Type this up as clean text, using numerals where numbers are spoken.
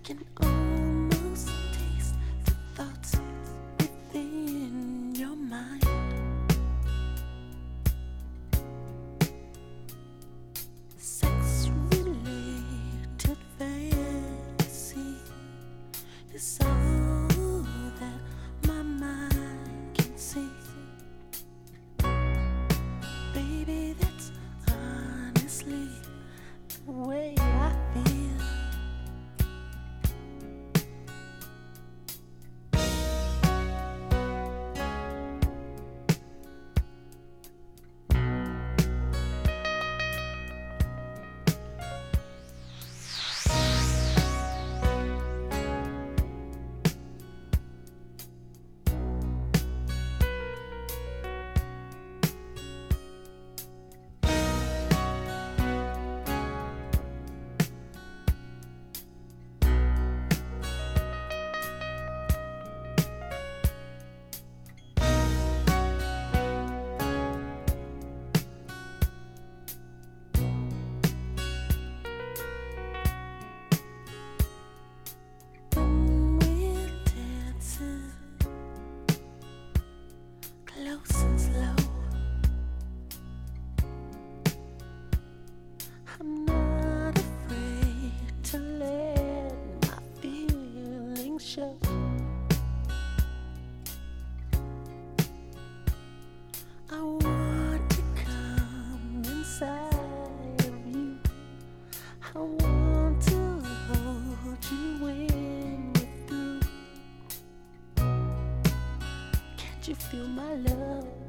can almost taste the thoughts within your mind. Sex-related fantasy is all that my mind can see. Baby, that's honestly the way I feel. Close and slow, I'm not afraid to let my feelings show. I want to come inside of you. I want to hold you when we're through. Can't you feel my love?